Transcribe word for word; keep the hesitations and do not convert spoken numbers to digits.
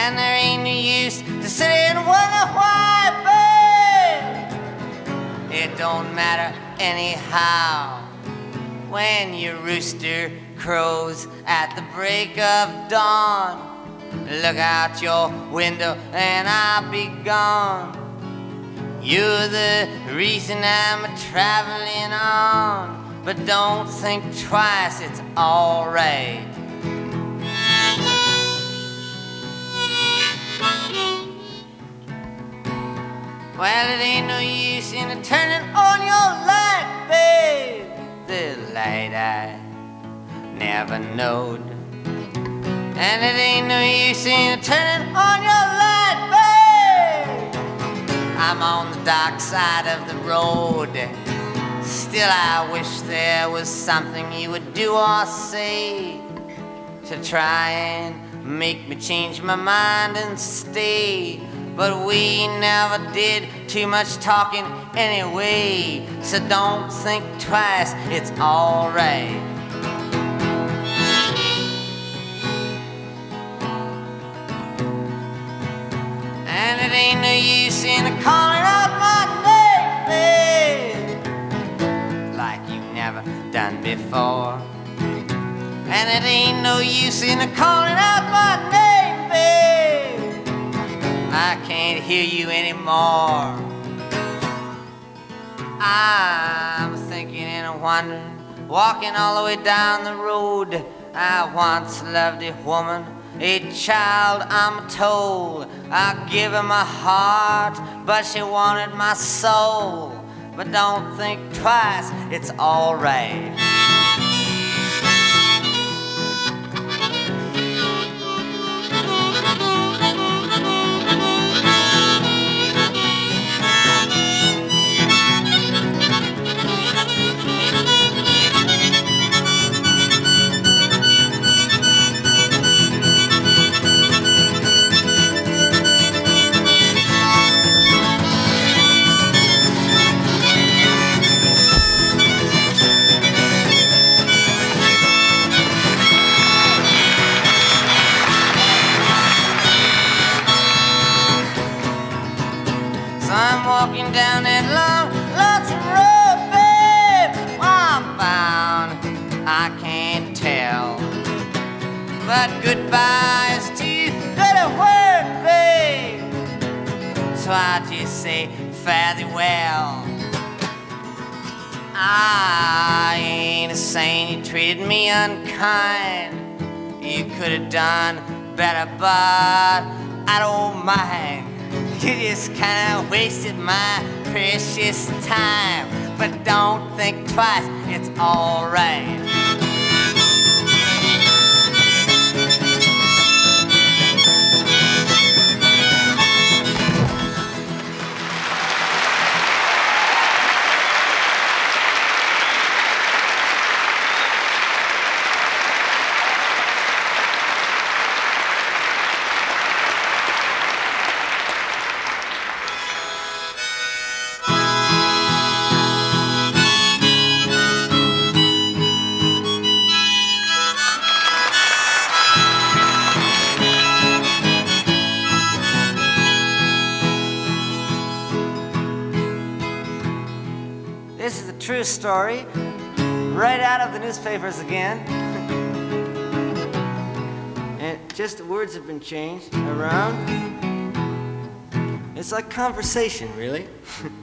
And there ain't no use to sit and wonder why, babe. It don't matter anyhow. When your rooster crows at the break of dawn, look out your window and I'll be gone. You're the reason I'm traveling on, but don't think twice, it's alright. Well, it ain't no use in turning on your light, babe. The light I never knowed. And it ain't no use in turning on your light, babe. I'm on the dark side of the road. Still I wish there was something you would do or say to try and make me change my mind and stay. But we never did too much talking anyway, so don't think twice, it's alright. And it ain't no use in calling out my name, babe, like you never done before. And it ain't no use in calling out my name, babe, I can't hear you anymore. I'm thinking and wondering, walking all the way down the road. I once loved a woman, a child, I'm told. I give her my heart, but she wanted my soul. But don't think twice, it's alright. I'm walking down that long, lonesome road, babe. I'm bound, I can't tell. But goodbye is too good a word, babe. So I just say fare thee well. I ain't saying you treated me unkind. You could have done better, but I don't mind. You just kinda wasted my precious time. But don't think twice, it's alright. This is a true story, right out of the newspapers again. And just the words have been changed around. It's like conversation, really.